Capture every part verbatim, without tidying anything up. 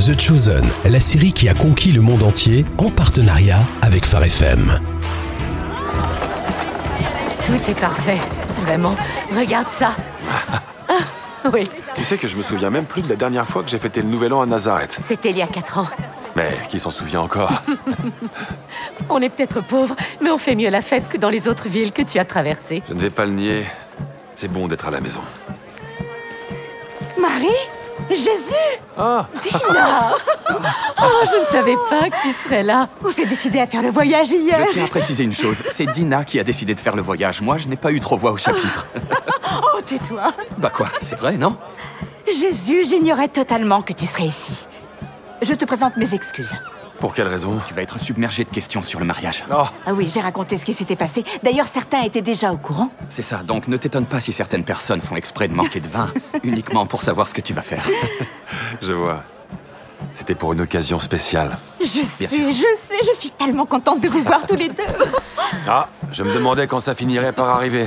The Chosen, la série qui a conquis le monde entier en partenariat avec Phare F M. Tout est parfait, vraiment. Regarde ça. Ah, oui. Tu sais que je me souviens même plus de la dernière fois que j'ai fêté le Nouvel An à Nazareth. C'était il y a quatre ans. Mais qui s'en souvient encore? On est peut-être pauvres, mais on fait mieux la fête que dans les autres villes que tu as traversées. Je ne vais pas le nier. C'est bon d'être à la maison. Marie? Jésus? Ah! Dina! Oh, je ne savais pas que tu serais là. On s'est décidé à faire le voyage hier. Je tiens à préciser une chose, c'est Dina qui a décidé de faire le voyage. Moi, je n'ai pas eu trop voix au chapitre. Oh, tais-toi. Bah quoi, c'est vrai, non? Jésus, j'ignorais totalement que tu serais ici. Je te présente mes excuses. Pour quelle raison? Tu vas être submergé de questions sur le mariage. Oh! Ah oui, j'ai raconté ce qui s'était passé. D'ailleurs, certains étaient déjà au courant. C'est ça, donc ne t'étonne pas si certaines personnes font exprès de manquer de vin, uniquement pour savoir ce que tu vas faire. Je vois. C'était pour une occasion spéciale. Je sais, Bien sûr. je sais, je suis tellement contente de vous voir tous les deux. Ah, je me demandais quand ça finirait par arriver.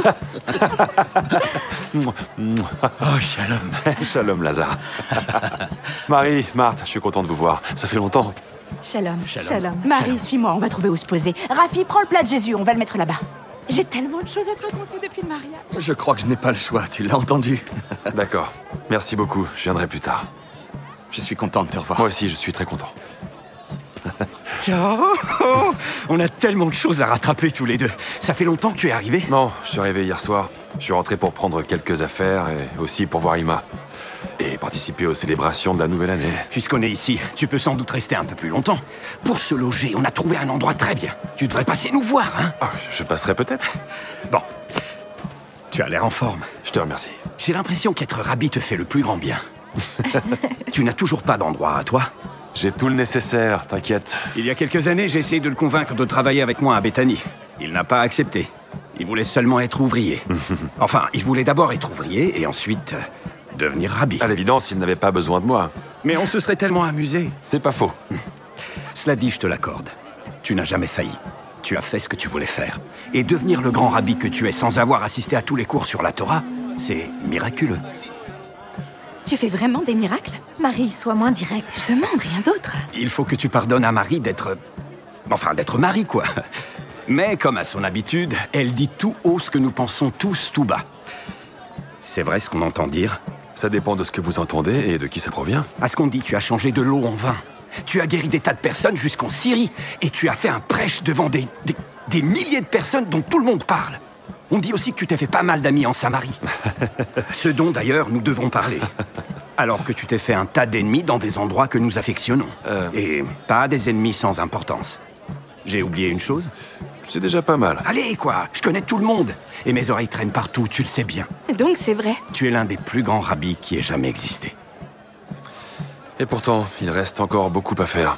Oh, shalom. Shalom, Lazare. Marie, Marthe, je suis content de vous voir. Ça fait longtemps. Shalom. Shalom. Marie, suis-moi, on va trouver où se poser. Rafi, prends le plat de Jésus, on va le mettre là-bas. J'ai tellement de choses à te raconter depuis le mariage. Je crois que je n'ai pas le choix, tu l'as entendu. D'accord. Merci beaucoup. Je viendrai plus tard. Je suis content de te revoir. Moi aussi, je suis très content. Oh, oh, on a tellement de choses à rattraper tous les deux. Ça fait longtemps que tu es arrivé? Non, je suis arrivé hier soir. Je suis rentré pour prendre quelques affaires et aussi pour voir Ima. Et participer aux célébrations de la nouvelle année. Puisqu'on est ici, tu peux sans doute rester un peu plus longtemps. Pour se loger, on a trouvé un endroit très bien. Tu devrais passer nous voir, hein? Ah, je passerai peut-être. Bon. Tu as l'air en forme. Je te remercie. J'ai l'impression qu'être rabbi te fait le plus grand bien. Tu n'as toujours pas d'endroit à toi? J'ai tout le nécessaire, t'inquiète. Il y a quelques années, j'ai essayé de le convaincre de travailler avec moi à Bethany. Il n'a pas accepté. Il voulait seulement être ouvrier. Enfin, il voulait d'abord être ouvrier et ensuite euh, devenir rabbi. À l'évidence, il n'avait pas besoin de moi. Mais on se serait tellement amusé. C'est pas faux. Cela dit, je te l'accorde. Tu n'as jamais failli. Tu as fait ce que tu voulais faire. Et devenir le grand rabbi que tu es sans avoir assisté à tous les cours sur la Torah, c'est miraculeux. Tu fais vraiment des miracles? Marie, sois moins directe. Je demande rien d'autre. Il faut que tu pardonnes à Marie d'être... Enfin, d'être Marie, quoi. Mais, comme à son habitude, elle dit tout haut ce que nous pensons tous tout bas. C'est vrai ce qu'on entend dire? Ça dépend de ce que vous entendez et de qui ça provient. À ce qu'on dit, tu as changé de l'eau en vin. Tu as guéri des tas de personnes jusqu'en Syrie. Et tu as fait un prêche devant des, des, des milliers de personnes dont tout le monde parle. On dit aussi que tu t'es fait pas mal d'amis en Samarie. Ce dont, d'ailleurs, nous devons parler. Alors que tu t'es fait un tas d'ennemis dans des endroits que nous affectionnons. Euh... Et pas des ennemis sans importance. J'ai oublié une chose? C'est déjà pas mal. Allez, quoi, je connais tout le monde. Et mes oreilles traînent partout, tu le sais bien. Donc c'est vrai. Tu es l'un des plus grands rabbis qui ait jamais existé. Et pourtant, il reste encore beaucoup à faire.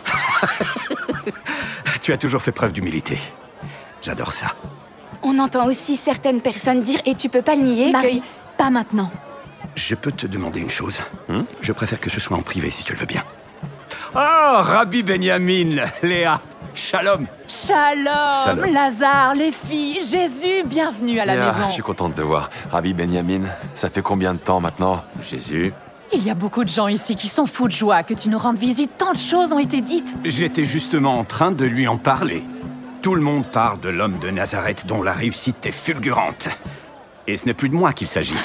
Tu as toujours fait preuve d'humilité. J'adore ça. On entend aussi certaines personnes dire, et tu peux pas le nier, Marie, que... pas maintenant. Je peux te demander une chose? hmm Je préfère que ce soit en privé, si tu le veux bien. Ah, Rabbi Benjamin, Léa, shalom. Shalom, Shalom. Lazare, les filles, Jésus, bienvenue à la Léa, maison. je suis contente de te voir. Rabbi Benjamin, ça fait combien de temps maintenant? Jésus. Il y a beaucoup de gens ici qui sont fous de joie que tu nous rendes visite. Tant de choses ont été dites. J'étais justement en train de lui en parler. Tout le monde parle de l'homme de Nazareth dont la réussite est fulgurante. Et ce n'est plus de moi qu'il s'agit.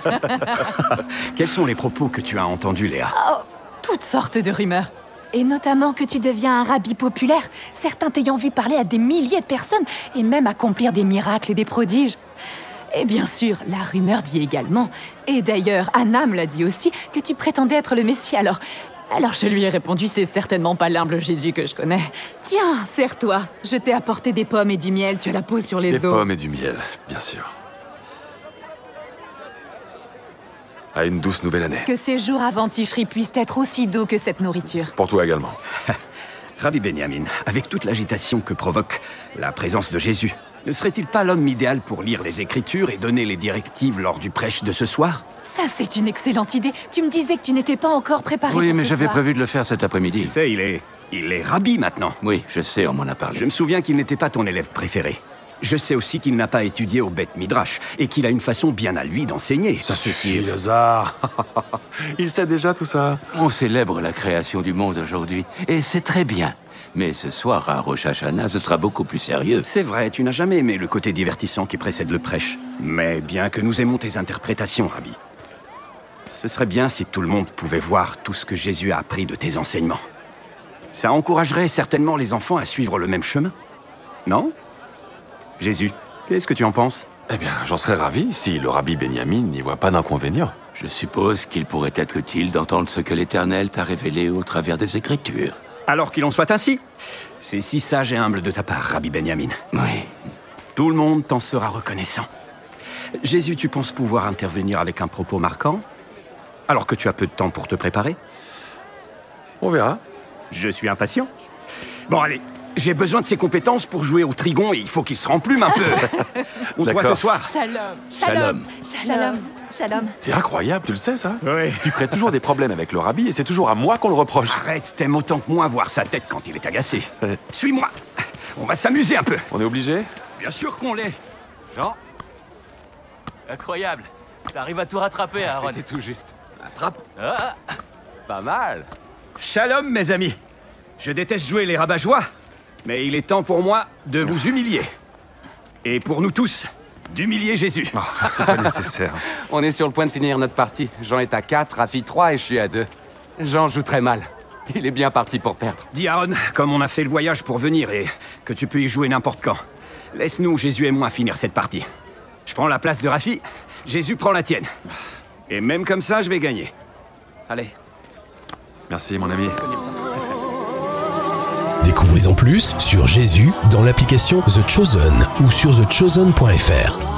Quels sont les propos que tu as entendus, Léa? Oh, toutes sortes de rumeurs. Et notamment que tu deviens un rabbi populaire, certains t'ayant vu parler à des milliers de personnes et même accomplir des miracles et des prodiges. Et bien sûr, la rumeur dit également, et d'ailleurs Anam l'a dit aussi, que tu prétendais être le Messie. Alors, alors je lui ai répondu, c'est certainement pas l'humble Jésus que je connais. Tiens, serre-toi, je t'ai apporté des pommes et du miel, tu as la peau sur les Des os. pommes et du miel, bien sûr. À une douce nouvelle année. Que ces jours avant Tishri puissent être aussi doux que cette nourriture. Pour toi également. Rabbi Benjamin, avec toute l'agitation que provoque la présence de Jésus, ne serait-il pas l'homme idéal pour lire les Écritures et donner les directives lors du prêche de ce soir? Ça, c'est une excellente idée. Tu me disais que tu n'étais pas encore préparé Oui, pour mais ce j'avais soir. prévu de le faire cet après-midi. Tu sais, il est... il est rabbi maintenant. Oui, je sais, on m'en a parlé. Je me souviens qu'il n'était pas ton élève préféré. Je sais aussi qu'il n'a pas étudié au Beth Midrash et qu'il a une façon bien à lui d'enseigner. Ça suffit, Lazare. Il sait déjà tout ça. On célèbre la création du monde aujourd'hui, et c'est très bien. Mais ce soir, à Rosh Hashanah, ce sera beaucoup plus sérieux. C'est vrai, tu n'as jamais aimé le côté divertissant qui précède le prêche. Mais bien que nous aimons tes interprétations, Rabbi, ce serait bien si tout le monde pouvait voir tout ce que Jésus a appris de tes enseignements. Ça encouragerait certainement les enfants à suivre le même chemin. Non ? Jésus, qu'est-ce que tu en penses ? Eh bien, j'en serais ravi si le rabbi Benjamin n'y voit pas d'inconvénient. Je suppose qu'il pourrait être utile d'entendre ce que l'Éternel t'a révélé au travers des Écritures. Alors qu'il en soit ainsi. C'est si sage et humble de ta part, Rabbi Benjamin. Oui. Tout le monde t'en sera reconnaissant. Jésus, tu penses pouvoir intervenir avec un propos marquant ? Alors que tu as peu de temps pour te préparer ? On verra. Je suis impatient. Bon, allez, j'ai besoin de ses compétences pour jouer au trigon et il faut qu'il se remplume un peu. On se voit ce soir. Shalom. Shalom. Shalom. Shalom. C'est incroyable, tu le sais, ça ? Oui. Tu crées toujours des problèmes avec le rabbi et c'est toujours à moi qu'on le reproche. Arrête, t'aimes autant que moi voir sa tête quand il est agacé. Suis-moi. On va s'amuser un peu. On est obligé ? Bien sûr qu'on l'est. Jean ? Incroyable. T'arrives à tout rattraper, Aaron. C'était tout juste. Attrape. Ah, Pas mal. Shalom, mes amis. Je déteste jouer les rabat-joie, mais il est temps pour moi de vous humilier. Et pour nous tous, d'humilier Jésus. Oh, c'est pas nécessaire. On est sur le point de finir notre partie. Jean est à quatre, Rafi trois et je suis à deux. Jean joue très mal. Il est bien parti pour perdre. Dis Aaron, comme on a fait le voyage pour venir et que tu peux y jouer n'importe quand, laisse-nous, Jésus et moi, finir cette partie. Je prends la place de Rafi, Jésus prend la tienne. Et même comme ça, je vais gagner. allez. Merci, mon ami. Découvrez en plus sur Jésus dans l'application The Chosen ou sur the chosen point f r.